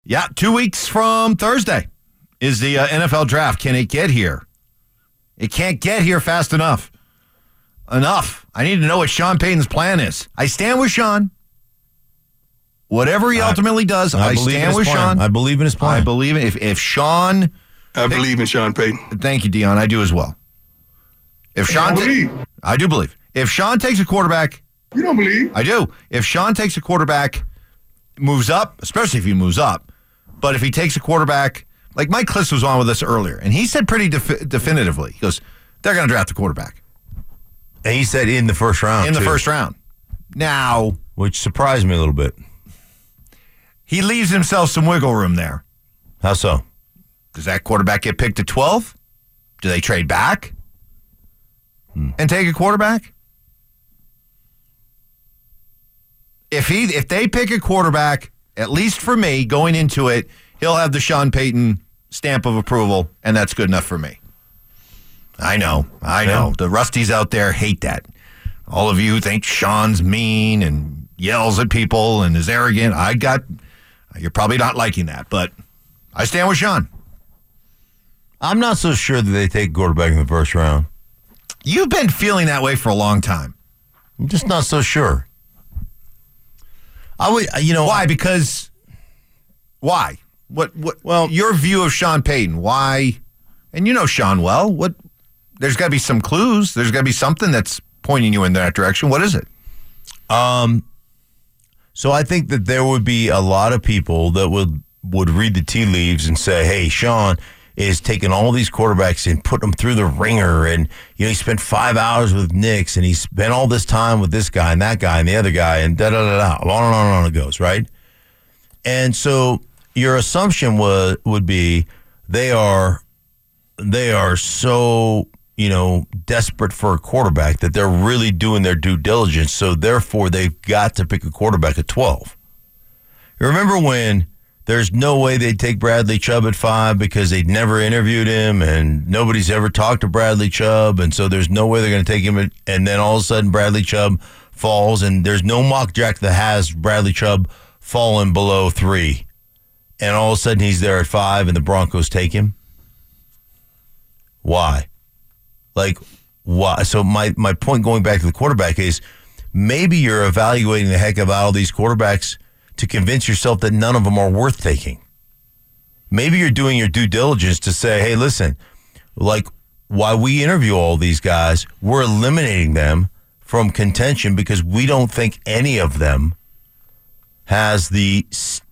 Yeah, 2 weeks from Thursday is the NFL draft. Can it get here? It can't get here fast enough. Enough. I need to know what Sean Payton's plan is. I stand with Sean. Whatever he ultimately does, I stand with Sean. I believe in his plan. I believe in if Sean. I believe in Sean Payton. Thank you, Dion. I do as well. If Sean, I do believe. If Sean takes a quarterback, you don't believe. I do. If Sean takes a quarterback, moves up, especially if he moves up, but if he takes a quarterback, like Mike Kliss was on with us earlier, and he said pretty definitively, he goes, they're going to draft a quarterback. And he said in the first round. In the first round. Now, which surprised me a little bit. He leaves himself some wiggle room there. How so? Does that quarterback get picked at 12? Do they trade back and take a quarterback? If they pick a quarterback, at least for me, going into it, he'll have the Sean Payton stamp of approval, and that's good enough for me. I know. The Rusties out there hate that. All of you think Sean's mean and yells at people and is arrogant. You're probably not liking that, but I stand with Sean. I'm not so sure that they take quarterback in the first round. You've been feeling that way for a long time. I'm just not so sure. Why? Because why? What? Well, your view of Sean Payton. Why? And you know Sean well. What? There's got to be some clues. There's got to be something that's pointing you in that direction. What is it? So I think that there would be a lot of people that would read the tea leaves and say, hey, Sean is taking all these quarterbacks and putting them through the ringer. And, he spent 5 hours with Knicks and he spent all this time with this guy and that guy and the other guy and da-da-da-da. On and on and on it goes, right? And so your assumption would be they are so, desperate for a quarterback that they're really doing their due diligence. So therefore they've got to pick a quarterback at 12. You remember when there's no way they'd take Bradley Chubb at 5 because they'd never interviewed him and nobody's ever talked to Bradley Chubb. And so there's no way they're going to take him. And then all of a sudden Bradley Chubb falls and there's no mock draft that has Bradley Chubb falling below 3. And all of a sudden he's there at 5 and the Broncos take him. Why? Why? So my point going back to the quarterback is maybe you're evaluating the heck of all these quarterbacks to convince yourself that none of them are worth taking. Maybe you're doing your due diligence to say, hey, listen, while we interview all these guys, we're eliminating them from contention because we don't think any of them has the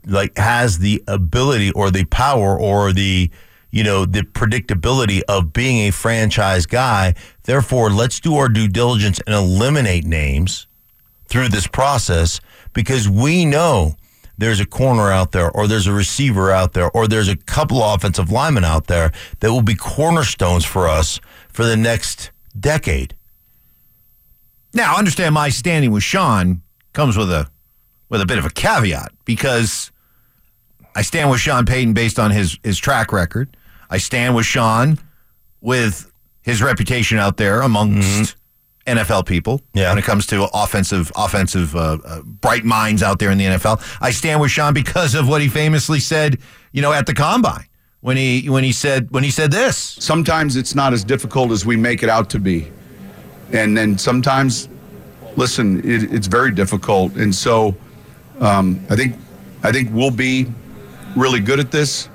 ability or the power or the predictability of being a franchise guy. Therefore, let's do our due diligence and eliminate names through this process because we know there's a corner out there or there's a receiver out there or there's a couple of offensive linemen out there that will be cornerstones for us for the next decade. Now, understand my standing with Sean comes with a bit of a caveat because I stand with Sean Payton based on his track record. I stand with Sean with his reputation out there amongst NFL people when it comes to offensive bright minds out there in the NFL. I stand with Sean because of what he famously said, at the Combine when he said this. Sometimes it's not as difficult as we make it out to be. And then sometimes, listen, it's very difficult. And so I think we'll be really good at this.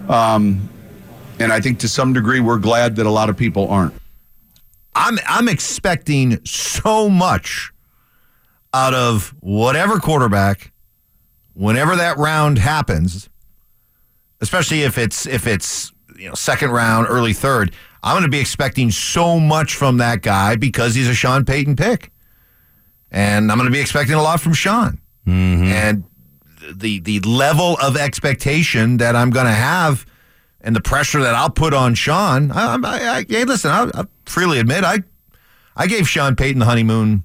And I think to some degree we're glad that a lot of people aren't. I'm expecting so much out of whatever quarterback, whenever that round happens, especially if it's second round, early third. I'm going to be expecting so much from that guy because he's a Sean Payton pick, and I'm going to be expecting a lot from Sean. And the level of expectation that I'm going to have and the pressure that I'll put on Sean, hey, listen, I'll freely admit, I gave Sean Payton the honeymoon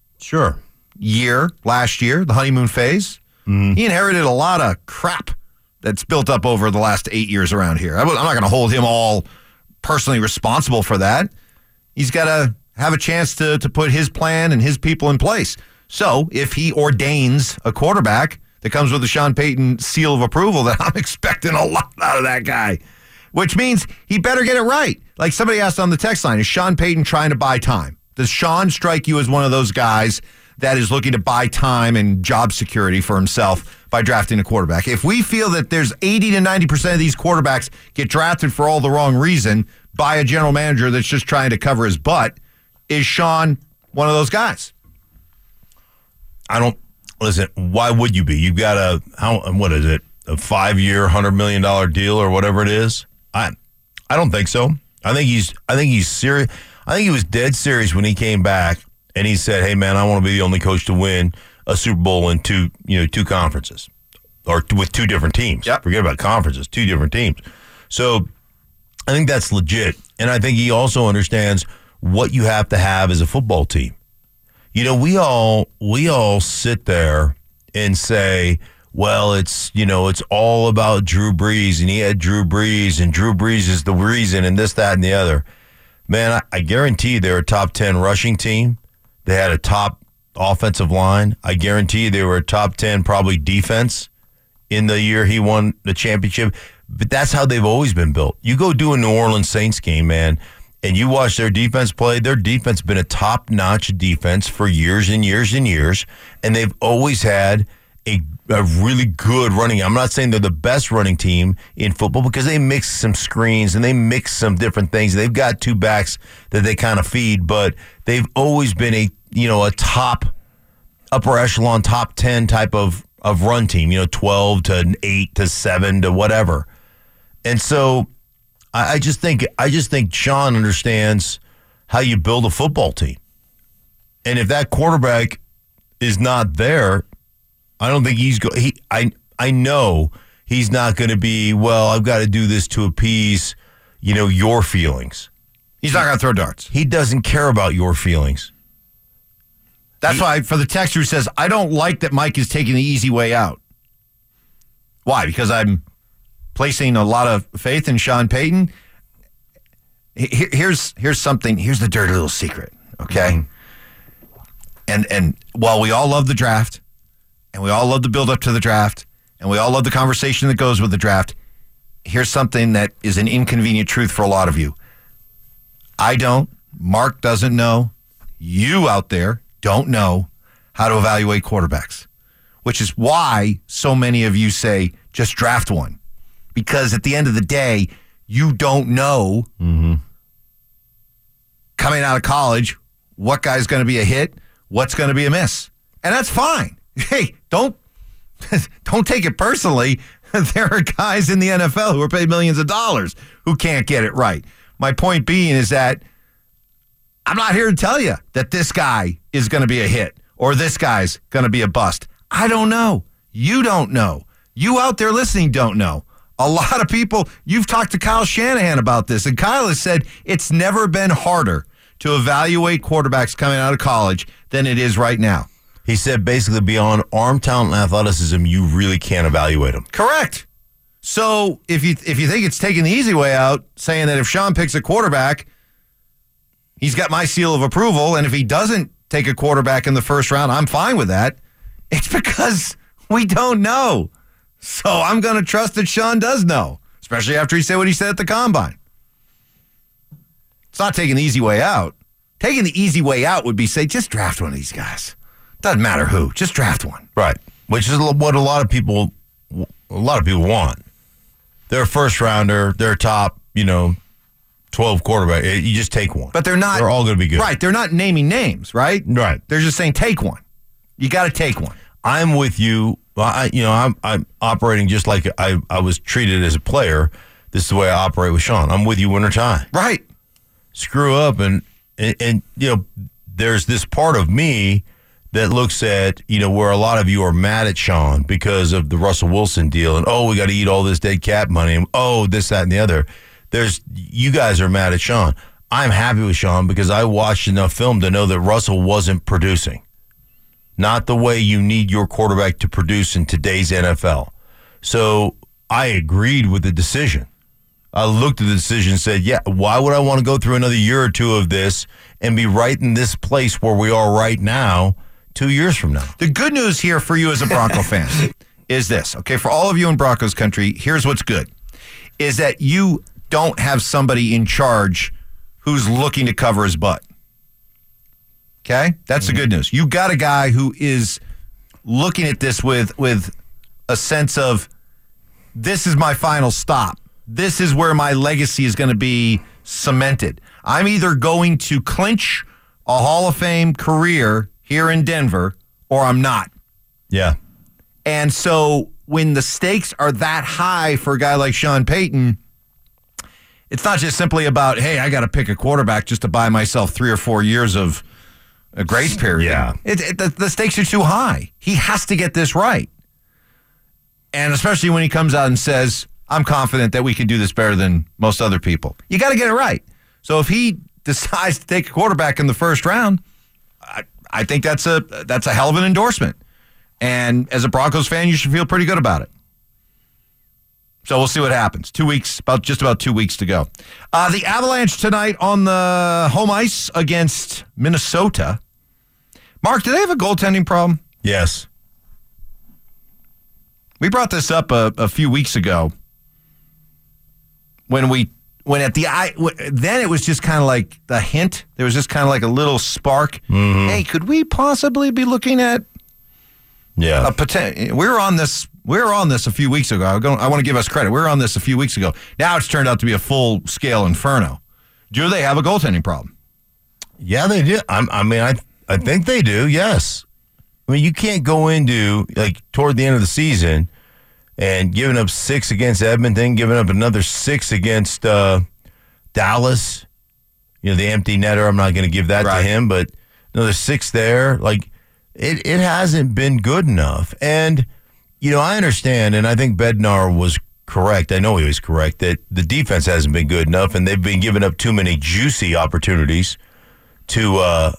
year last year, the honeymoon phase. He inherited a lot of crap that's built up over the last 8 years around here. I'm not going to hold him all personally responsible for that. He's got to have a chance to put his plan and his people in place. So if he ordains a quarterback that comes with the Sean Payton seal of approval that I'm expecting a lot out of that guy, which means he better get it right. Like somebody asked on the text line, is Sean Payton trying to buy time? Does Sean strike you as one of those guys that is looking to buy time and job security for himself by drafting a quarterback? If we feel that there's 80 to 90% of these quarterbacks get drafted for all the wrong reason by a general manager that's just trying to cover his butt, is Sean one of those guys? Listen, why would you be? You've got a 5-year, $100 million deal or whatever it is. I don't think so. I think he's serious. I think he was dead serious when he came back and he said, "Hey man, I want to be the only coach to win a Super Bowl in two conferences, or with two different teams." Yep. Forget about conferences, two different teams. So I think that's legit, and I think he also understands what you have to have as a football team. You know, we all sit there and say, well, it's all about Drew Brees, and he had Drew Brees, and Drew Brees is the reason, and this, that, and the other. Man, I guarantee they're a top 10 rushing team. They had a top offensive line. I guarantee they were a top 10 probably defense in the year he won the championship. But that's how they've always been built. You go do a New Orleans Saints game, man, and you watch their defense play. Their defense has been a top-notch defense for years and years and years, and they've always had a really good running. I'm not saying they're the best running team in football because they mix some screens and they mix some different things. They've got two backs that they kind of feed, but they've always been a top upper echelon, top 10 type of run team, 12 to 8 to 7 to whatever. And so I just think Sean understands how you build a football team. And if that quarterback is not there, I don't think I know he's not going to be, well, I've got to do this to appease, your feelings. He's not going to throw darts. He doesn't care about your feelings. That's why for the texter who says, I don't like that Mike is taking the easy way out. Why? Because I'm placing a lot of faith in Sean Payton. Here's something. Here's the dirty little secret, okay? Mm-hmm. And while we all love the draft, and we all love the build up to the draft, and we all love the conversation that goes with the draft, here's something that is an inconvenient truth for a lot of you. I don't. Mark doesn't know. You out there don't know how to evaluate quarterbacks, which is why so many of you say, just draft one. Because at the end of the day, you don't know coming out of college what guy's going to be a hit, what's going to be a miss. And that's fine. Hey, don't take it personally. There are guys in the NFL who are paid millions of dollars who can't get it right. My point being is that I'm not here to tell you that this guy is going to be a hit or this guy's going to be a bust. I don't know. You don't know. You out there listening don't know. A lot of people, you've talked to Kyle Shanahan about this, and Kyle has said it's never been harder to evaluate quarterbacks coming out of college than it is right now. He said basically beyond arm talent and athleticism, you really can't evaluate them. Correct. So if you think it's taking the easy way out, saying that if Sean picks a quarterback, he's got my seal of approval, and if he doesn't take a quarterback in the first round, I'm fine with that. It's because we don't know. So I'm going to trust that Sean does know, especially after he said what he said at the Combine. It's not taking the easy way out. Taking the easy way out would be say, just draft one of these guys. Doesn't matter who, just draft one. Right, which is what a lot of people want. They're a first rounder, they're top, 12 quarterback. You just take one. But they're not. They're all going to be good. Right, they're not naming names, right? Right. They're just saying take one. You got to take one. I'm with you. I'm operating just like I was treated as a player. This is the way I operate with Sean. I'm with you winter time. Right. Screw up and there's this part of me that looks at, where a lot of you are mad at Sean because of the Russell Wilson deal and, we got to eat all this dead cap money and, this, that, and the other. You guys are mad at Sean. I'm happy with Sean because I watched enough film to know that Russell wasn't producing. Not the way you need your quarterback to produce in today's NFL. So I agreed with the decision. I looked at the decision and said, why would I want to go through another year or two of this and be right in this place where we are right now 2 years from now? The good news here for you as a Bronco fan is this. Okay, for all of you in Broncos country, here's what's good. Is that you don't have somebody in charge who's looking to cover his butt. Okay? That's the good news. You got a guy who is looking at this with a sense of, this is my final stop. This is where my legacy is going to be cemented. I'm either going to clinch a Hall of Fame career here in Denver, or I'm not. Yeah. And so when the stakes are that high for a guy like Sean Payton, it's not just simply about, hey, I got to pick a quarterback just to buy myself 3 or 4 years of a grace period. Yeah. The stakes are too high. He has to get this right. And especially when he comes out and says, I'm confident that we can do this better than most other people. You got to get it right. So if he decides to take a quarterback in the first round, I think that's a hell of an endorsement. And as a Broncos fan, you should feel pretty good about it. So we'll see what happens. 2 weeks, just about 2 weeks to go. The Avalanche tonight on the home ice against Minnesota. Mark, do they have a goaltending problem? Yes. We brought this up a few weeks ago then it was just kind of like the hint. There was just kind of like a little spark. Mm-hmm. Hey, could we possibly be looking at a potential? We were on this a few weeks ago. I want to give us credit. We were on this a few weeks ago. Now it's turned out to be a full-scale inferno. Do they have a goaltending problem? Yeah, they do. I think they do, yes. I mean, you can't go into, toward the end of the season and giving up 6 against Edmonton, giving up another 6 against Dallas. The empty netter, I'm not going to give that to him, but another 6 there. It hasn't been good enough. And, I understand, and I think Bednar was correct. I know he was correct, that the defense hasn't been good enough, and they've been giving up too many juicy opportunities to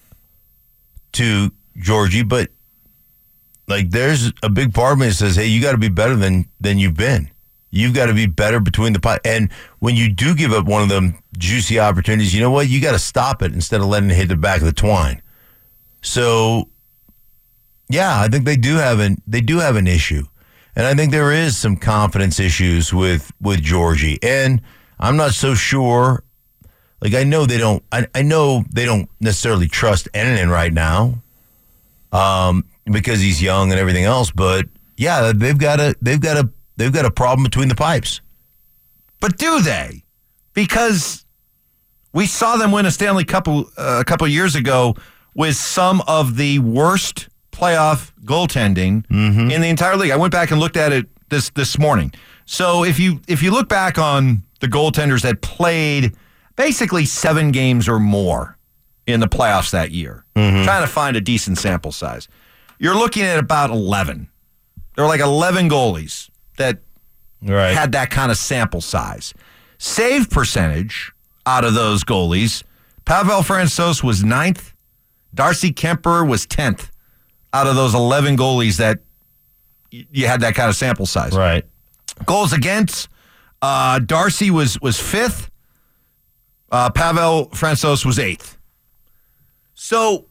Georgie, but there's a big part of me that says, hey, you got to be better than you've been. You've got to be better between the pipes. And when you do give up one of them juicy opportunities, you know what? You got to stop it instead of letting it hit the back of the twine. So, yeah, I think they do have an issue. And I think there is some confidence issues with Georgie. And I'm not so sure. I know they don't necessarily trust Ennin right now. Because he's young and everything else, but yeah, they've got a problem between the pipes. But do they? Because we saw them win a Stanley Cup a couple years ago with some of the worst playoff goaltending in the entire league. I went back and looked at it this morning. So if you look back on the goaltenders that played basically 7 games or more in the playoffs that year, trying to find a decent sample size, you're looking at about 11. There were 11 goalies that had that kind of sample size. Save percentage out of those goalies, Pavel Francouz was 9th. Darcy Kemper was 10th out of those 11 goalies that you had that kind of sample size. Right. Goals against, Darcy was 5th. Pavel Francouz was 8th. So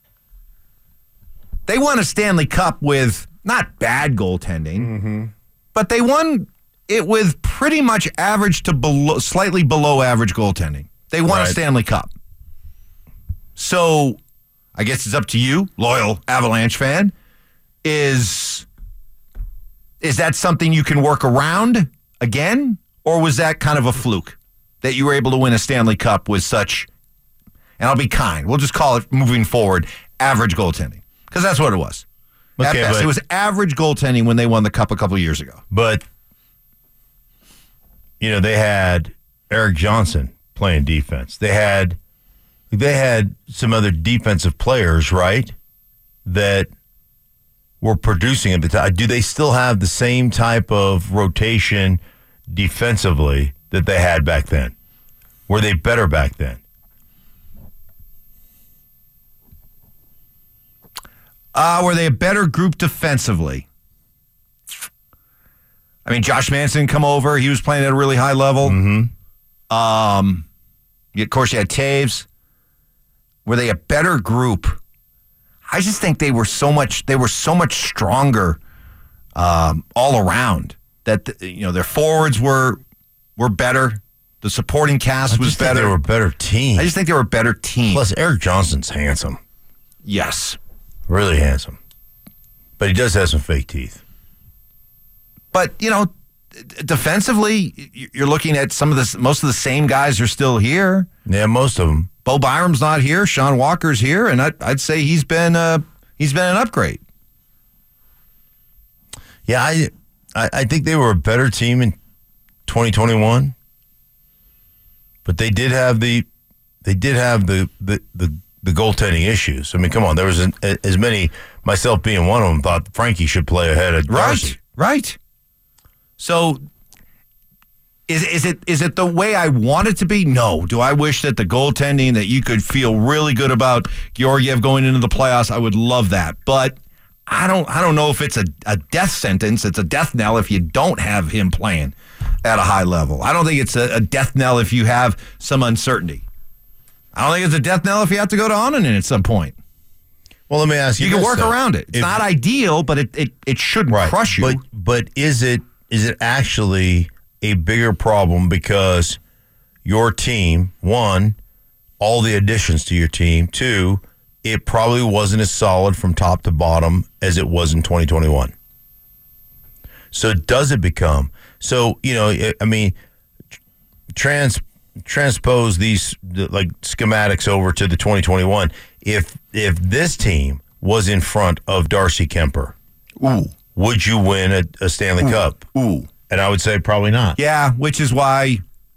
they won a Stanley Cup with not bad goaltending, but they won it with pretty much average to slightly below average goaltending. They won a Stanley Cup. So I guess it's up to you, loyal Avalanche fan. Is that something you can work around again? Or was that kind of a fluke that you were able to win a Stanley Cup with such, and I'll be kind, we'll just call it moving forward, average goaltending? Because that's what it was. Okay, at best, it was average goaltending when they won the Cup a couple of years ago. But, they had Eric Johnson playing defense. They had some other defensive players, right, that were producing at the time. Do they still have the same type of rotation defensively that they had back then? Were they better back then? Were they a better group defensively? I mean, Josh Manson come over. He was playing at a really high level. Of course, you had Taves. Were they a better group? I just think they were so much stronger all around. That their forwards were better. The supporting cast was better. They were a better team. I just think they were a better team. Plus, Eric Johnson's handsome. Yes. Really handsome. But he does have some fake teeth. But, defensively, you're looking at most of the same guys are still here. Yeah, most of them. Bo Byram's not here. Sean Walker's here, and I'd say he's been an upgrade. Yeah, I think they were a better team in 2021, but they did have the goaltending issues. I mean, come on, there was as many. Myself being one of them, thought Frankie should play ahead of Darcy. Right. So, is it the way I want it to be? No. Do I wish that the goaltending that you could feel really good about Georgiev going into the playoffs? I would love that, but I don't know if it's a death sentence. It's a death knell if you don't have him playing at a high level. I don't think it's a death knell if you have some uncertainty. I don't think it's a death knell if you have to go to Onanen at some point. Well, let me ask you. You can work around it. It's not ideal, but it shouldn't crush you. But is it actually a bigger problem because your team, one, all the additions to your team, two, it probably wasn't as solid from top to bottom as it was in 2021. So does it become transpose these like schematics over to the 2021. If this team was in front of Darcy Kemper, would you win a Stanley Cup? And I would say probably not. Yeah, which is why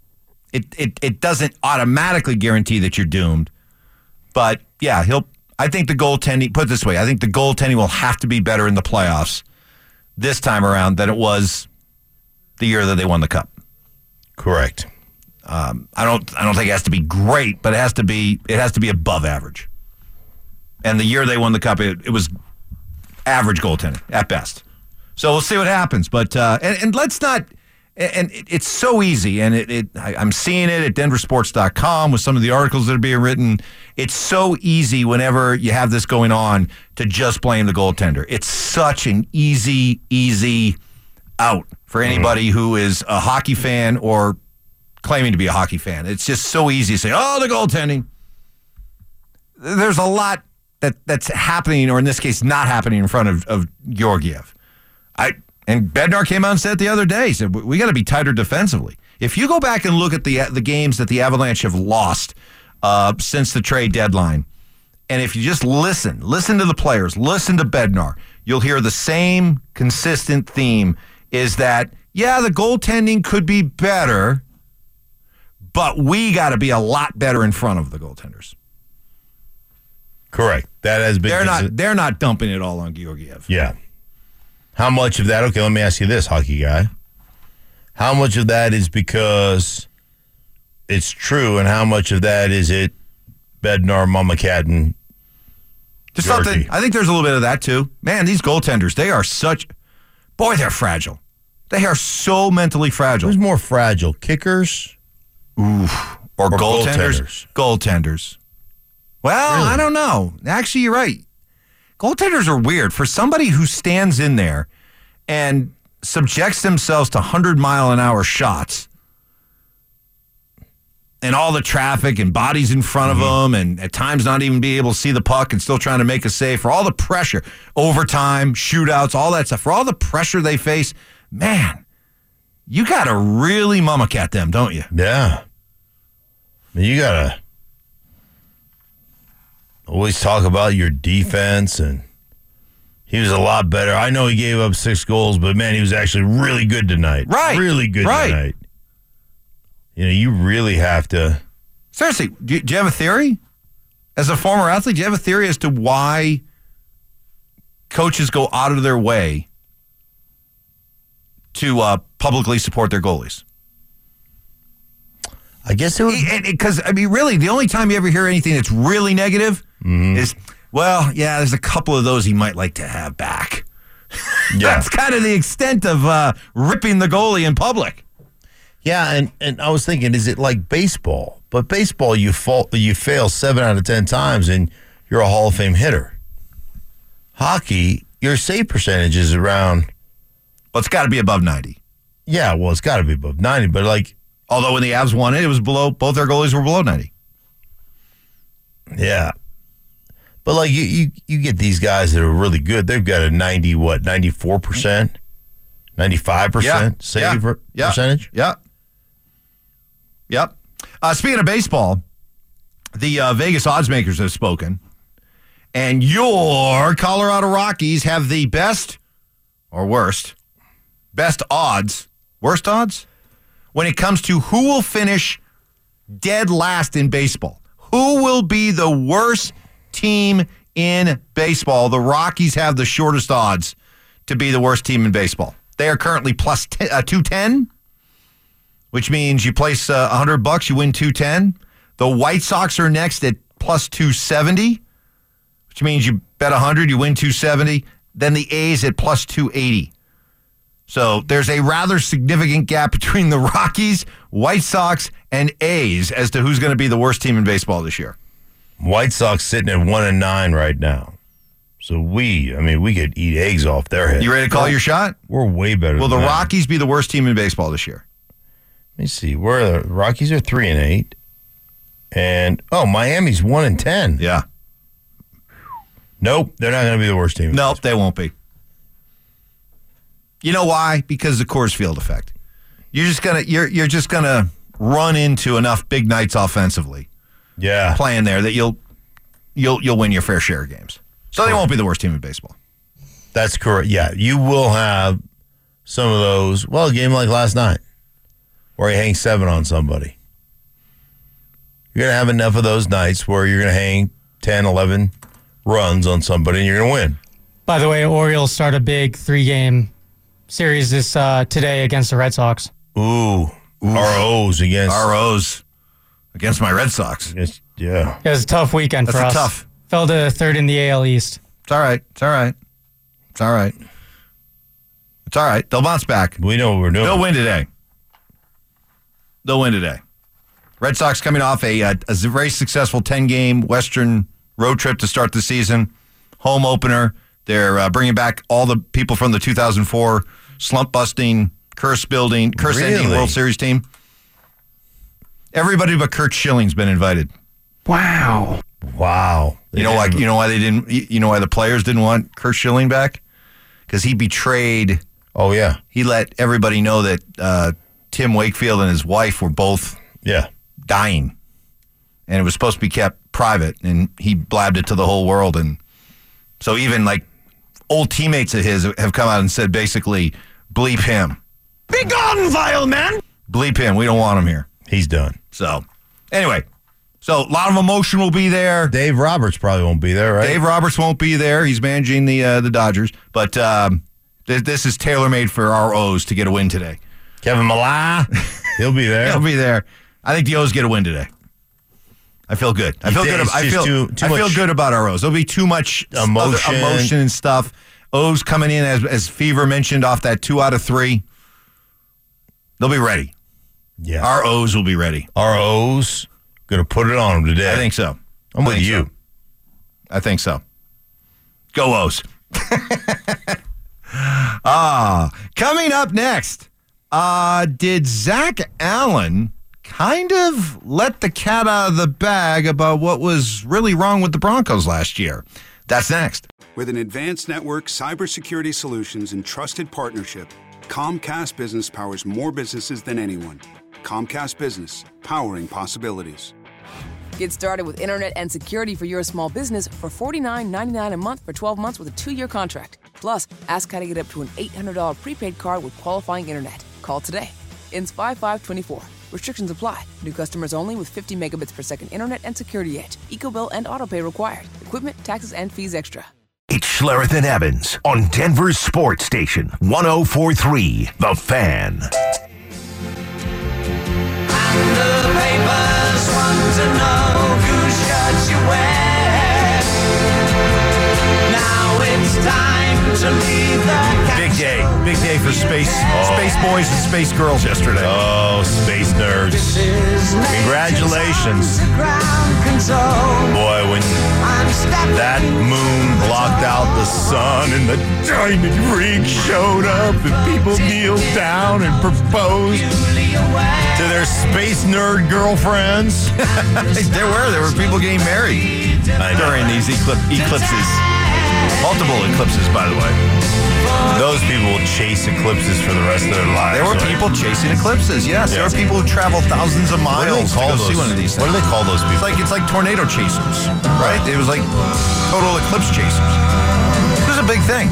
it doesn't automatically guarantee that you're doomed. But yeah, I think the goaltending, put it this way, I think the goaltending will have to be better in the playoffs this time around than it was the year that they won the Cup. Correct. I don't think it has to be great, but it has to be above average. And the year they won the Cup, it was average goaltending at best. So we'll see what happens. But and let's not. And it's so easy, and I'm seeing it at denversports.com with some of the articles that are being written. It's so easy whenever you have this going on to just blame the goaltender. It's such an easy out for anybody who is a hockey fan or claiming to be a hockey fan. It's just so easy to say, oh, the goaltending. There's a lot that's happening, or in this case, not happening in front of Georgiev. And Bednar came out and said the other day, he said, we got to be tighter defensively. If you go back and look at the games that the Avalanche have lost since the trade deadline, and if you just listen to the players, listen to Bednar, you'll hear the same consistent theme is that, yeah, the goaltending could be better, but we got to be a lot better in front of the goaltenders. Correct. That has been. They're not dumping it all on Georgiev. Yeah. How much of that? Okay, let me ask you this, hockey guy. How much of that is because it's true, and how much of that is it Bednar, Mama Cadden, Just something. I think there's a little bit of that too. Man, these goaltenders, they're fragile. They are so mentally fragile. Who's more fragile, kickers? Or goaltenders? Goaltenders. Well, really? I don't know. Actually, you're right. Goaltenders are weird. For somebody who stands in there and subjects themselves to 100-mile-an-hour shots and all the traffic and bodies in front of them and at times not even be able to see the puck and still trying to make a save, for all the pressure, overtime, shootouts, all that stuff, for all the pressure they face, man, you got to really mama cat them, don't you? Yeah. I mean, you got to always talk about your defense, and he was a lot better. I know he gave up 6 goals, but, man, he was actually really good tonight. Right. Really good tonight. You know, you really have to. Seriously, do you have a theory? As a former athlete, do you have a theory as to why coaches go out of their way to publicly support their goalies? I guess it would. Because, I mean, really, the only time you ever hear anything that's really negative is, well, yeah, there's a couple of those he might like to have back. Yeah. That's kind of the extent of ripping the goalie in public. Yeah, and I was thinking, is it like baseball? But baseball, you fail 7 out of 10 times, and you're a Hall of Fame hitter. Hockey, your save percentage is around Well, it's got to be above 90. Yeah, well, it's got to be above 90, but Although when the Avs won it, it was below, both their goalies were below 90. Yeah. But you get these guys that are really good. They've got a 94%, 95% save percentage. Yep. Speaking of baseball, the Vegas odds makers have spoken, and your Colorado Rockies have the best odds, worst odds, when it comes to who will finish dead last in baseball. Who will be the worst team in baseball? The Rockies have the shortest odds to be the worst team in baseball. They are currently plus 210, which means you place $100, you win 210. The White Sox are next at plus 270, which means you bet 100, you win 270. Then the A's at plus 280. So there's a rather significant gap between the Rockies, White Sox, and A's as to who's going to be the worst team in baseball this year. White Sox sitting at 1-9 right now. So we could eat eggs off their head. You ready to call your shot? We're way better Will than the them. Rockies be the worst team in baseball this year? Let me see. Where the Rockies are 3-8. And Miami's 1-10. Yeah. Nope, they're not going to be the worst team. Nope, they won't be. You know why? Because of the Coors Field effect. You're just gonna run into enough big nights offensively. Yeah, playing there that you'll win your fair share of games. So they won't be the worst team in baseball. That's correct. Yeah, you will have some of those. Well, a game like last night where you hang 7 on somebody. You're going to have enough of those nights where you're going to hang 10, 11 runs on somebody and you're going to win. By the way, Orioles start a big 3-game series this today against the Red Sox. Ooh. ROs against my Red Sox. Yeah. It was a tough weekend for us. Tough. Fell to third in the AL East. It's all right. They'll bounce back. We know what we're doing. They'll win today. Red Sox coming off a very successful 10-game Western road trip to start the season. Home opener. They're bringing back all the people from the 2004 slump-busting, curse-ending World Series team. Everybody but Curt Schilling's been invited. Wow. You know why they didn't? You know why the players didn't want Curt Schilling back? Because he betrayed. Oh yeah. He let everybody know that Tim Wakefield and his wife were both dying, and it was supposed to be kept private. And he blabbed it to the whole world, and so even old teammates of his have come out and said basically, bleep him. Be gone, vile man. Bleep him. We don't want him here. He's done. So, anyway, a lot of emotion will be there. Dave Roberts probably won't be there, right? Dave Roberts won't be there. He's managing the Dodgers. But this is tailor-made for our O's to get a win today. Kevin Millar, he'll be there. He'll be there. I think the O's get a win today. I feel good. I feel good about our O's. There'll be too much emotion and stuff. O's coming in, as Fever mentioned, off that 2 out of 3. They'll be ready. Yeah. Our O's will be ready. Our O's going to put it on them today. I think so. I'm with you. I think so. Go O's. Coming up next, did Zach Allen kind of let the cat out of the bag about what was really wrong with the Broncos last year? That's next. With an advanced network, cybersecurity solutions, and trusted partnership, Comcast Business powers more businesses than anyone. Comcast Business, powering possibilities. Get started with internet and security for your small business for $49.99 a month for 12 months with a 2-year contract. Plus, ask how to get up to an $800 prepaid card with qualifying internet. Call today. Ends 5/5/24. Restrictions apply. New customers only with 50 megabits per second internet and security edge. EcoBill and autopay required. Equipment, taxes, and fees extra. It's Schlereth and Evans on Denver's Sports Station, 104.3 The Fan. And the papers want to know whose shirt you wear. Now it's time to leave the Big day for space boys and space girls yesterday. Oh, space nerds. Congratulations. Boy, when that moon blocked out the sun and the diamond ring showed up and people kneeled down and proposed to their space nerd girlfriends. There were people getting married during these eclipses. Multiple eclipses, by the way. Those people will chase eclipses for the rest of their lives. There were people chasing eclipses, yes. There were people who traveled thousands of miles to go see one of these things. What do they call those people? It's like tornado chasers, right? It was like total eclipse chasers. It was a big thing.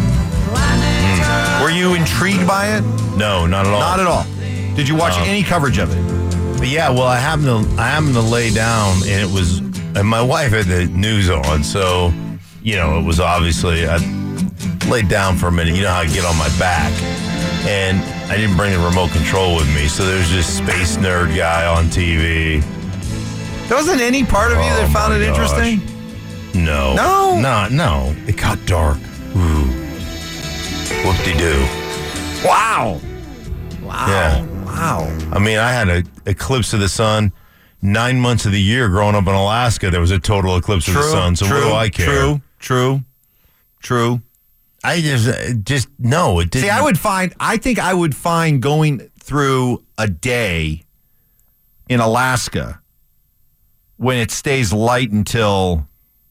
Were you intrigued by it? No, not at all. Not at all. Did you watch any coverage of it? But yeah, well, I happened to lay down, and my wife had the news on, so it was obviously I laid down for a minute. You know how I get on my back, and I didn't bring the remote control with me, so there's this space nerd guy on TV. There wasn't any part of you that found it interesting? No. No. It got dark. Ooh. Whoop-de-doo. Wow. Yeah. Wow. I mean, I had an eclipse of the sun 9 months of the year growing up in Alaska. There was a total eclipse of the sun, so what do I care? True. I just no, it didn't. See, I think I would find going through a day in Alaska when it stays light until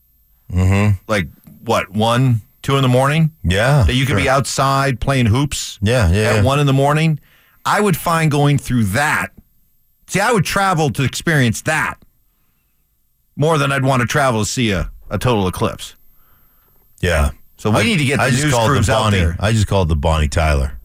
like what, 1, 2 in the morning? Yeah. That you could be outside playing hoops at 1 in the morning. I would find going through that. See, I would travel to experience that more than I'd want to travel to see a total eclipse. Yeah. So we need to get the news crews out there. I just called the Bonnie Tyler.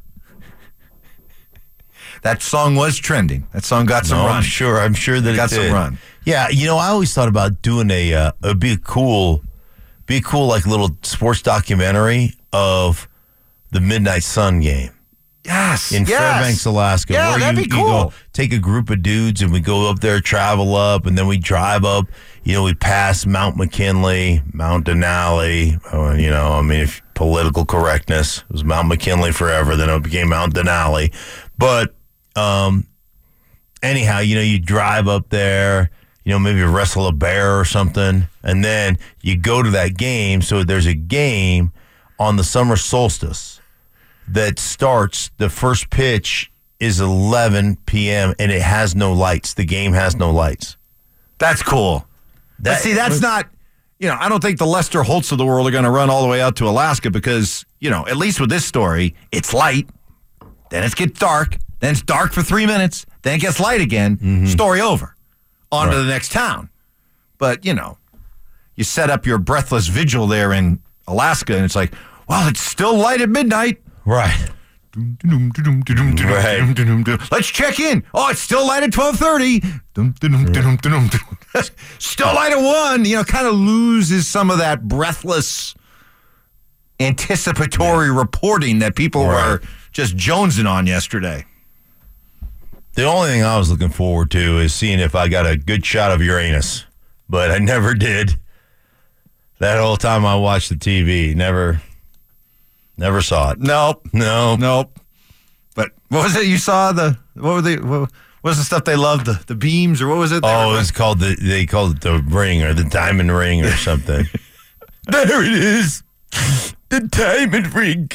That song was trending. That song got some run. I'm sure that it got did. some run. Yeah, I always thought about doing it'd be a cool like little sports documentary of the Midnight Sun game. Yes. In Fairbanks, Alaska. Yeah, where that'd be cool. You go take a group of dudes and we go up there, travel up, and then we drive up. We pass Mount McKinley, Mount Denali. If political correctness, it was Mount McKinley forever, then it became Mount Denali. But anyhow, you drive up there, maybe wrestle a bear or something, and then you go to that game. So there's a game on the summer solstice that starts, the first pitch is 11 p.m. and it has no lights. The game has no lights. That's cool. That's not, I don't think the Lester Holtz of the world are going to run all the way out to Alaska because, at least with this story, it's light, then it gets dark, then it's dark for 3 minutes, then it gets light again, story over. On to the next town. But, you set up your breathless vigil there in Alaska and it's like, well, it's still light at midnight. Right. Let's check in. Oh, it's still light at 12:30. Still light at 1. Kind of loses some of that breathless, anticipatory reporting that people were just jonesing on yesterday. The only thing I was looking forward to is seeing if I got a good shot of Uranus, but I never did. That whole time I watched the TV, never saw it. Nope. No. But what was it you saw? What was the stuff they loved? The beams, or what was it? They called it the ring or the diamond ring or something. There it is. The diamond ring.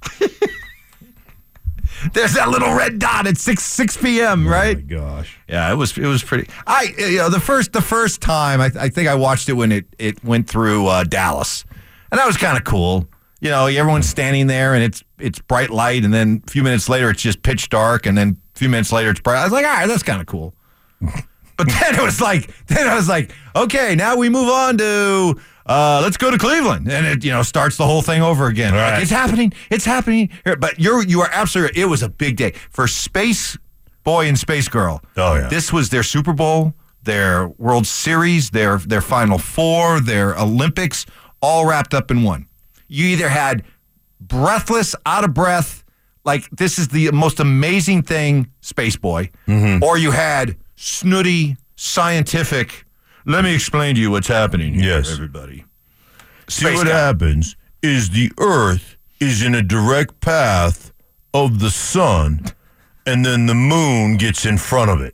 There's that little red dot at 6 p.m., right? Oh my gosh. Yeah, it was pretty. The first time I think I watched it when it went through Dallas, and that was kind of cool. Everyone's standing there and it's bright light, and then a few minutes later it's just pitch dark, and then a few minutes later it's bright. I was like, all right, that's kind of cool. But then I was like, okay, now we move on to let's go to Cleveland, and it starts the whole thing over again. Right. Like, it's happening. But you are absolutely. It was a big day for Space Boy and Space Girl. Oh yeah, this was their Super Bowl, their World Series, their Final Four, their Olympics, all wrapped up in one. You either had breathless, out of breath, like this is the most amazing thing, Space Boy, or you had snooty, scientific. Let me explain to you what's happening here, everybody. See, what happens is the Earth is in a direct path of the sun, and then the moon gets in front of it.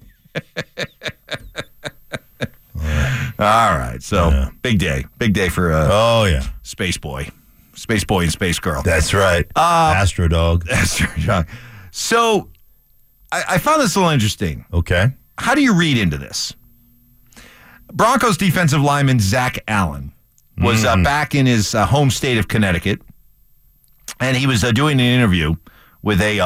All right, so big day for Space Boy and Space Girl. That's right. Astro Dog. So I found this a little interesting. Okay. How do you read into this? Broncos defensive lineman Zach Allen was back in his home state of Connecticut, and he was doing an interview with a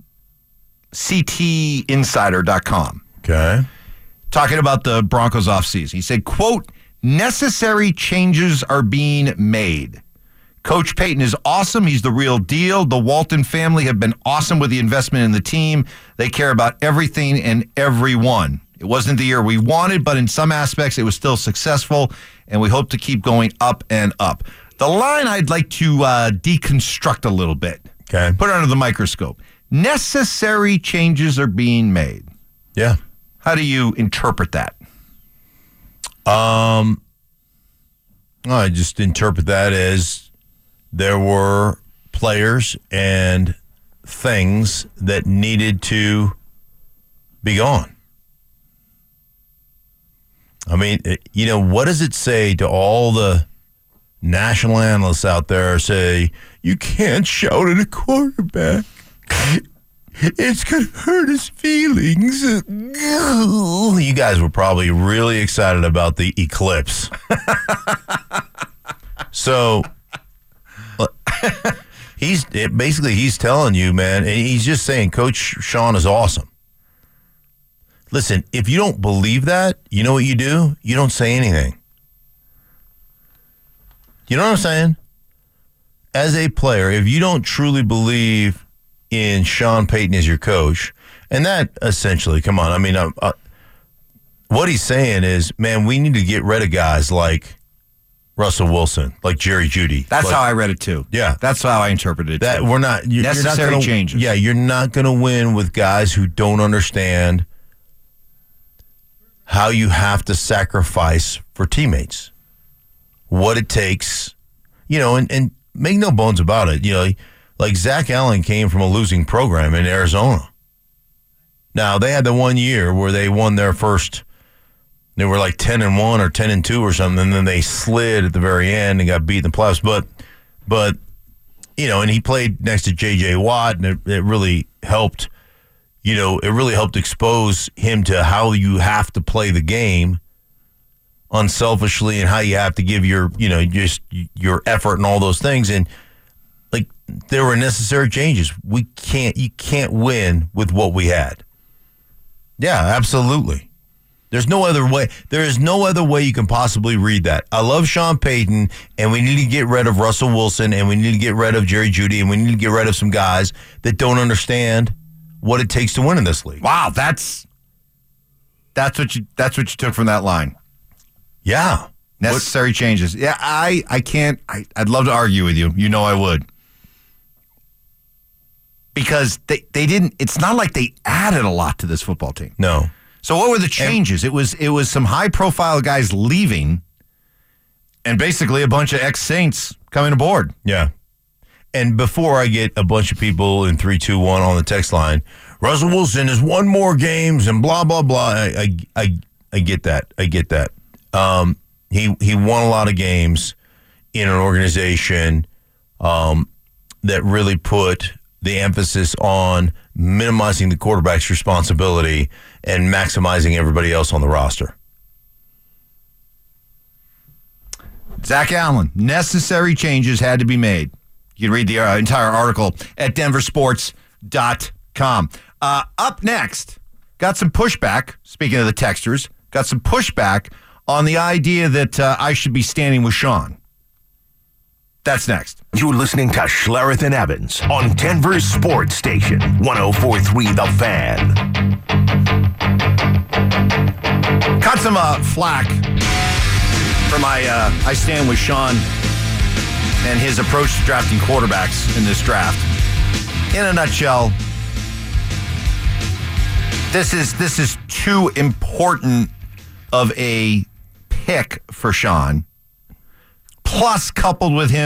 CTinsider.com. Okay. Talking about the Broncos offseason. He said, quote, necessary changes are being made. Coach Payton is awesome. He's the real deal. The Walton family have been awesome with the investment in the team. They care about everything and everyone. It wasn't the year we wanted, but in some aspects it was still successful, and we hope to keep going up and up. The line I'd like to deconstruct a little bit. Okay. Put it under the microscope. Necessary changes are being made. Yeah. How do you interpret that? I just interpret that as there were players and things that needed to be gone. I mean, what does it say to all the national analysts out there say, you can't shout at a quarterback? It's going to hurt his feelings. You guys were probably really excited about the eclipse. So he's telling you, man, and he's just saying Coach Sean is awesome. Listen, if you don't believe that, you know what you do? You don't say anything. You know what I'm saying? As a player, if you don't truly believe in Sean Payton as your coach, and that essentially, come on, I mean, what he's saying is, man, we need to get rid of guys like Russell Wilson, like Jerry Jeudy. That's how I read it too. Yeah, that's how I interpreted it. That too. we're not necessary changes. Yeah, you're not going to win with guys who don't understand how you have to sacrifice for teammates, what it takes, and make no bones about it. Like Zach Allen came from a losing program in Arizona. Now, they had the 1 year where they won their first, they were like 10-1 or 10-2 or something, and then they slid at the very end and got beat in the playoffs. But and he played next to J.J. Watt, and it really helped, it really helped expose him to how you have to play the game unselfishly and how you have to give your, just your effort and all those things. And there were necessary changes. You can't win with what we had. Yeah, absolutely. There's no other way. There is no other way you can possibly read that. I love Sean Payton, and we need to get rid of Russell Wilson, and we need to get rid of Jerry Jeudy, and we need to get rid of some guys that don't understand what it takes to win in this league. Wow, that's what you took from that line. Yeah. Necessary changes. Yeah, I can't. I'd love to argue with you. You know I would. Because they didn't. It's not like they added a lot to this football team. No. So what were the changes? It was some high profile guys leaving, and basically a bunch of ex-Saints coming aboard. Yeah. And before I get a bunch of people in 3-2-1 on the text line, Russell Wilson has won more games and blah blah blah. I get that. I get that. He won a lot of games in an organization that really put the emphasis on minimizing the quarterback's responsibility and maximizing everybody else on the roster. Zach Allen, necessary changes had to be made. You can read the entire article at denversports.com. Up next, got some pushback, speaking of the texters, got some pushback on the idea that I should be standing with Sean. That's next. You're listening to Schlereth and Evans on Denver's Sports Station, 104.3 The Fan. Caught some flack for my I stand with Sean and his approach to drafting quarterbacks in this draft. In a nutshell, this is too important of a pick for Sean. Plus, coupled with him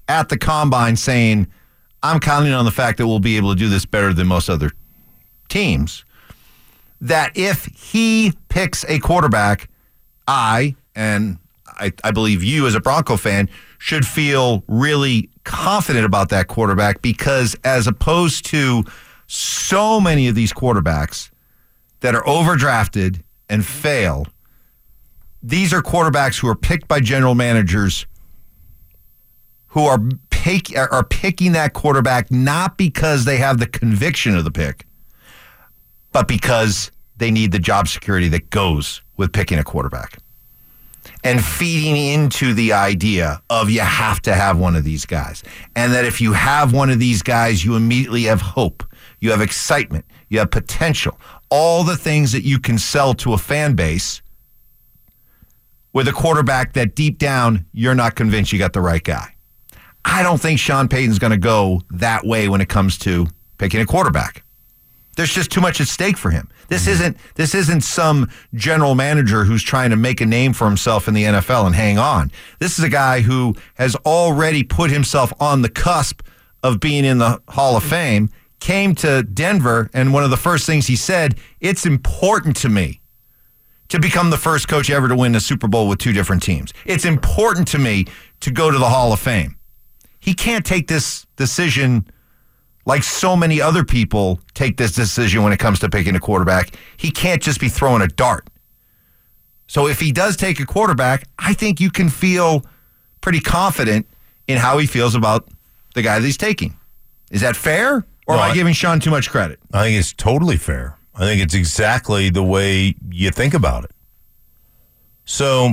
at the combine saying, I'm counting on the fact that we'll be able to do this better than most other teams, that if he picks a quarterback, I believe you as a Bronco fan should feel really confident about that quarterback, because as opposed to so many of these quarterbacks that are overdrafted and fail, these are quarterbacks who are picked by general managers who are picking that quarterback not because they have the conviction of the pick, but because they need the job security that goes with picking a quarterback. And feeding into the idea of you have to have one of these guys. And that if you have one of these guys, you immediately have hope. You have excitement. You have potential. All the things that you can sell to a fan base with a quarterback that deep down, you're not convinced you got the right guy. I don't think Sean Payton's going to go that way when it comes to picking a quarterback. There's just too much at stake for him. This isn't some general manager who's trying to make a name for himself in the NFL and hang on. This is a guy who has already put himself on the cusp of being in the Hall of Fame, came to Denver, and one of the first things he said, it's important to me to become the first coach ever to win a Super Bowl with two different teams. It's important to me to go to the Hall of Fame. He can't take this decision like so many other people take this decision when it comes to picking a quarterback. He can't just be throwing a dart. So if he does take a quarterback, I think you can feel pretty confident in how he feels about the guy that he's taking. Is that fair? Or am I giving Sean too much credit? I think it's totally fair. I think it's exactly the way you think about it. So,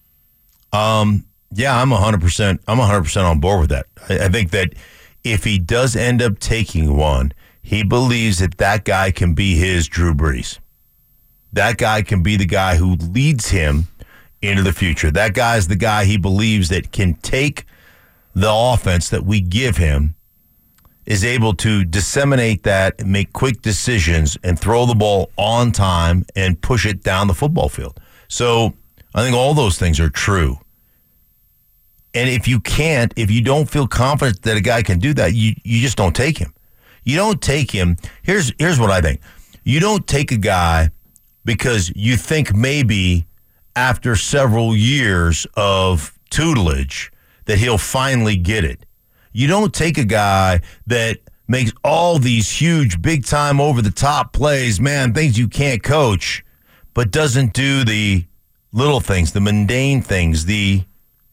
yeah, I'm 100%. I'm 100% on board with that. I think that if he does end up taking one, he believes that guy can be his Drew Brees. That guy can be the guy who leads him into the future. That guy is the guy he believes that can take the offense that we give him, is able to disseminate that and make quick decisions and throw the ball on time and push it down the football field. So I think all those things are true. And if you don't feel confident that a guy can do that, you just don't take him. You don't take him. Here's what I think. You don't take a guy because you think maybe after several years of tutelage that he'll finally get it. You don't take a guy that makes all these huge, big-time, over-the-top plays, man, things you can't coach, but doesn't do the little things, the mundane things, the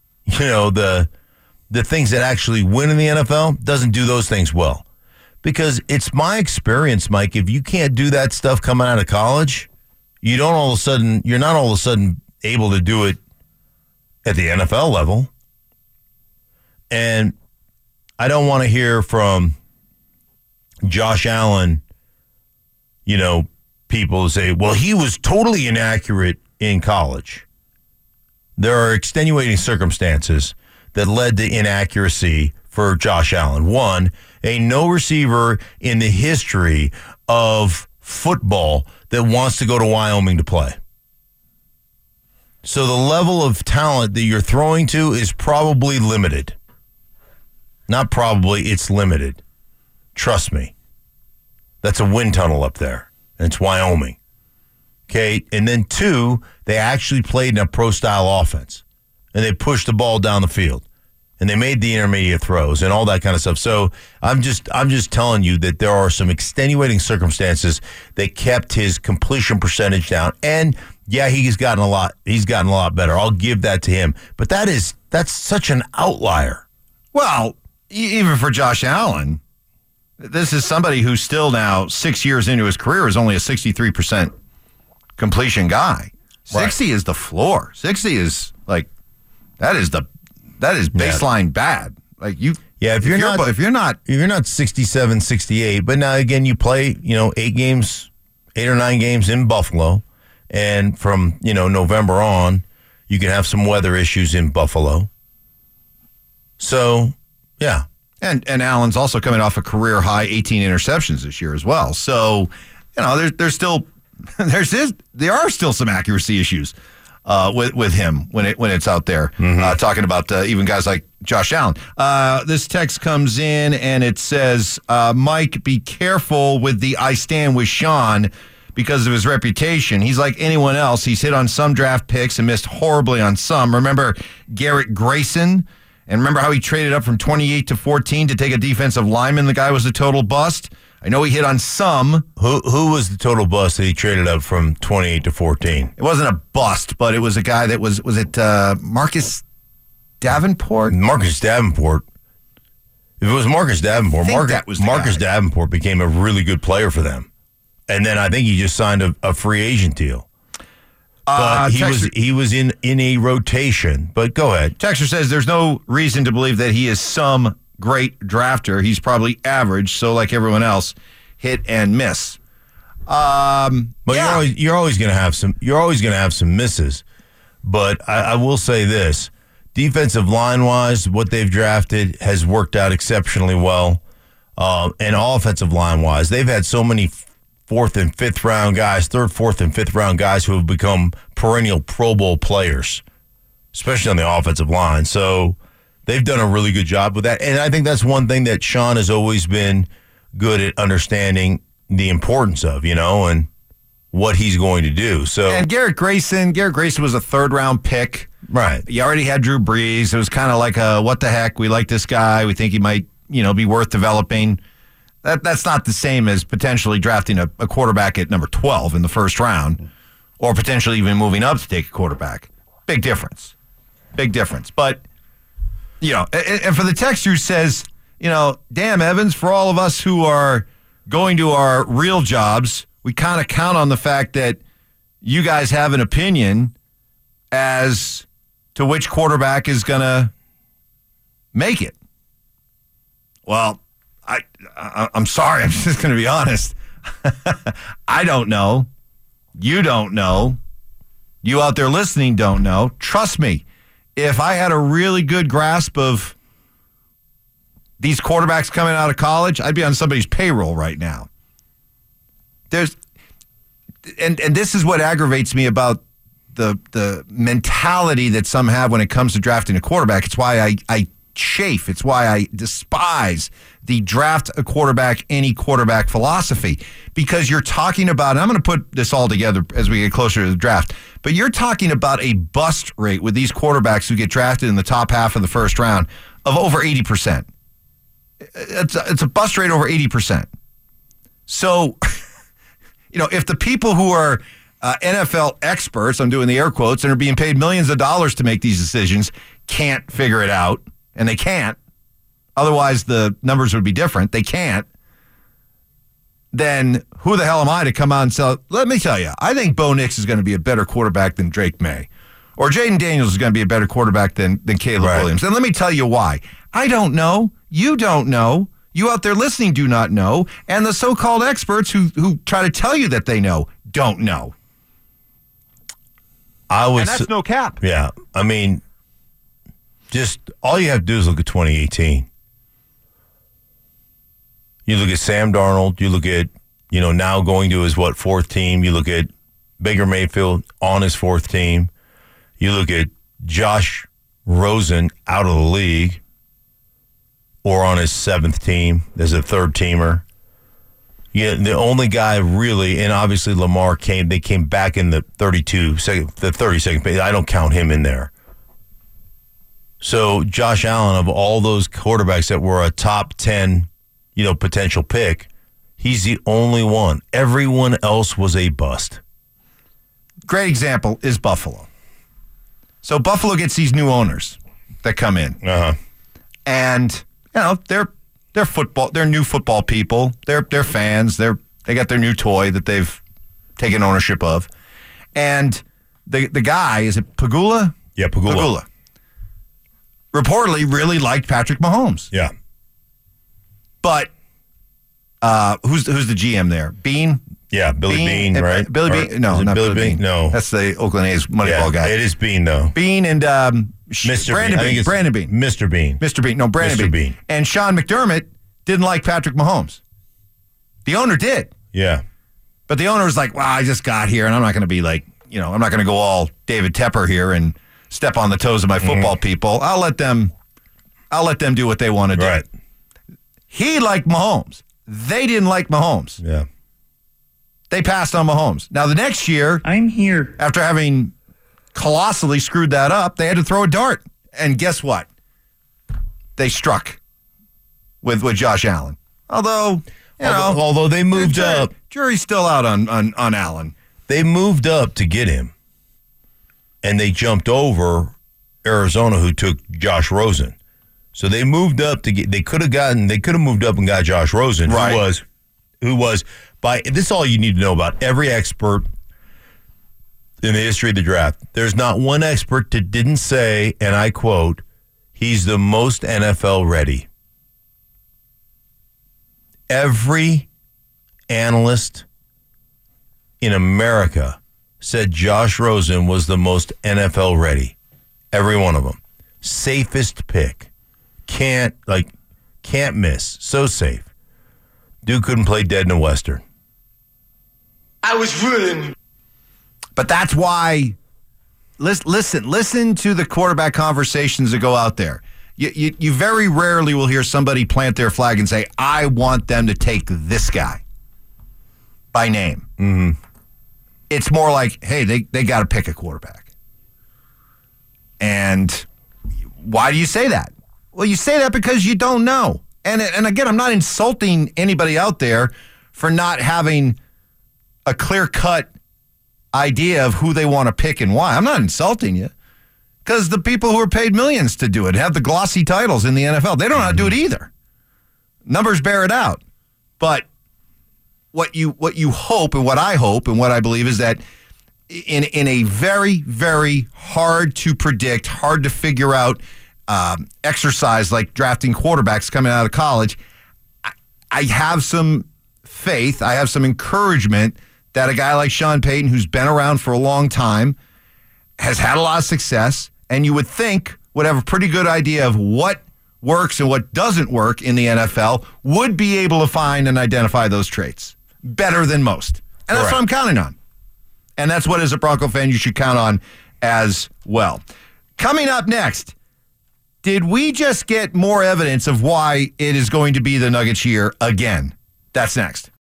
things that actually win in the NFL, doesn't do those things well. Because it's my experience, Mike, if you can't do that stuff coming out of college, you're not all of a sudden able to do it at the NFL level. And I don't want to hear from Josh Allen, people say, well, he was totally inaccurate in college. There are extenuating circumstances that led to inaccuracy for Josh Allen. One, no receiver in the history of football that wants to go to Wyoming to play. So the level of talent that you're throwing to is probably limited. Not probably, it's limited. Trust me. That's a wind tunnel up there, and it's Wyoming. Okay, and then two, they actually played in a pro-style offense, and they pushed the ball down the field, and they made the intermediate throws and all that kind of stuff. So I'm just telling you that there are some extenuating circumstances that kept his completion percentage down. And yeah, he's gotten a lot better. I'll give that to him. But that's such an outlier. Well, even for Josh Allen, this is somebody who's still now 6 years into his career is only a 63% completion guy. 60 is the floor. 60 is like that is baseline bad. Like if you're not 67, 68, but now again you play 8 or 9 games in Buffalo, and from November on you can have some weather issues in Buffalo. So yeah, and Allen's also coming off a career high 18 interceptions this year as well. So there are still some accuracy issues with him when it's out there. Talking about even guys like Josh Allen. This text comes in and it says, Mike, be careful with the I stand with Sean because of his reputation. He's like anyone else. He's hit on some draft picks and missed horribly on some. Remember Garrett Grayson? And remember how he traded up from 28 to 14 to take a defensive lineman? The guy was a total bust. I know he hit on some. Who was the total bust that he traded up from 28 to 14? It wasn't a bust, but it was a guy that was it Marcus Davenport? Marcus Davenport. If it was Marcus Davenport, Marcus Davenport became a really good player for them. And then I think he just signed a free agent deal. But he was in a rotation. But go ahead. Texter says there's no reason to believe that he is some great drafter. He's probably average, so like everyone else, hit and miss. But you're always going to have some. You're always going to have some misses. But I will say this: defensive line wise, what they've drafted has worked out exceptionally well. And offensive line wise, they've had so many third, fourth, and fifth round guys who have become perennial Pro Bowl players, especially on the offensive line. So they've done a really good job with that. And I think that's one thing that Sean has always been good at understanding the importance of, and what he's going to do. So, and Garrett Grayson was a third round pick. Right. You already had Drew Brees. It was kind of like what the heck? We like this guy. We think he might, be worth developing. That's not the same as potentially drafting a quarterback at number 12 in the first round, or potentially even moving up to take a quarterback. Big difference. But, and for the text who says, damn, Evans, for all of us who are going to our real jobs, we kind of count on the fact that you guys have an opinion as to which quarterback is going to make it. Well, I'm sorry. I'm just going to be honest. I don't know. You don't know. You out there listening don't know. Trust me, if I had a really good grasp of these quarterbacks coming out of college, I'd be on somebody's payroll right now. And this is what aggravates me about the mentality that some have when it comes to drafting a quarterback. It's why I chafe. It's why I despise the draft a quarterback, any quarterback philosophy, because you're talking about, and I'm going to put this all together as we get closer to the draft, but you're talking about a bust rate with these quarterbacks who get drafted in the top half of the first round of over 80%. It's a bust rate over 80%. So, if the people who are NFL experts, I'm doing the air quotes, and are being paid millions of dollars to make these decisions, can't figure it out, and they can't, otherwise the numbers would be different, they can't, then who the hell am I to come out and say, let me tell you, I think Bo Nix is going to be a better quarterback than Drake May, or Jaden Daniels is going to be a better quarterback than Caleb Williams. And let me tell you why. I don't know. You don't know. You out there listening do not know. And the so-called experts who try to tell you that they know don't know. And that's no cap. Yeah. I mean, just all you have to do is look at 2018. You look at Sam Darnold. You look at, now going to his, fourth team. You look at Baker Mayfield on his fourth team. You look at Josh Rosen out of the league or on his seventh team as a third teamer. Yeah, the only guy really, and obviously Lamar came back in the 32nd page. I don't count him in there. So Josh Allen, of all those quarterbacks that were a top 10, potential pick, he's the only one. Everyone else was a bust. Great example is Buffalo. So Buffalo gets these new owners that come in. Uh-huh. And, they're football. They're new football people. They're fans. They got their new toy that they've taken ownership of. And the guy, is it Pagula? Yeah, Pagula. Reportedly really liked Patrick Mahomes. Yeah. But who's the GM there? Bean? Yeah, Billy Bean, right? Billy Bean? No, not Billy Bean. No. That's the Oakland A's Moneyball guy. It is Bean, though. Bean and Mr. Brandon Bean. Brandon Bean. Mr. Bean. Mr. Bean. No, Brandon Bean. And Sean McDermott didn't like Patrick Mahomes. The owner did. Yeah. But the owner was like, well, I just got here, and I'm not going to be I'm not going to go all David Tepper here and step on the toes of my football people. I'll let them do what they want to do. Right. He liked Mahomes. They didn't like Mahomes. Yeah. They passed on Mahomes. Now, the next year, I'm here. After having colossally screwed that up, they had to throw a dart. And guess what? They struck with Josh Allen. Although they moved up. Jury's still out on Allen. They moved up to get him. And they jumped over Arizona, who took Josh Rosen. So they moved up to get. They could have moved up and got Josh Rosen, right. who was by. This is all you need to know about every expert in the history of the draft. There's not one expert that didn't say, and I quote, "He's the most NFL ready." Every analyst in America said Josh Rosen was the most NFL ready. Every one of them. Safest pick. Can't miss. So safe. Dude couldn't play dead in a Western. I was ruined. But that's why, listen to the quarterback conversations that go out there. You very rarely will hear somebody plant their flag and say, I want them to take this guy by name. Mm-hmm. It's more like, hey, they got to pick a quarterback. And why do you say that? Well, you say that because you don't know. And again, I'm not insulting anybody out there for not having a clear-cut idea of who they want to pick and why. I'm not insulting you. Because the people who are paid millions to do it have the glossy titles in the NFL. They don't know how to do it either. Numbers bear it out. But what you hope and what I hope and what I believe is that in a very, very hard to predict, hard to figure out exercise like drafting quarterbacks coming out of college, I have some faith, I have some encouragement that a guy like Sean Payton, who's been around for a long time, has had a lot of success, and you would think would have a pretty good idea of what works and what doesn't work in the NFL, would be able to find and identify those traits better than most. And that's what I'm counting on. And that's what, as a Bronco fan, you should count on as well. Coming up next, did we just get more evidence of why it is going to be the Nuggets year again? That's next.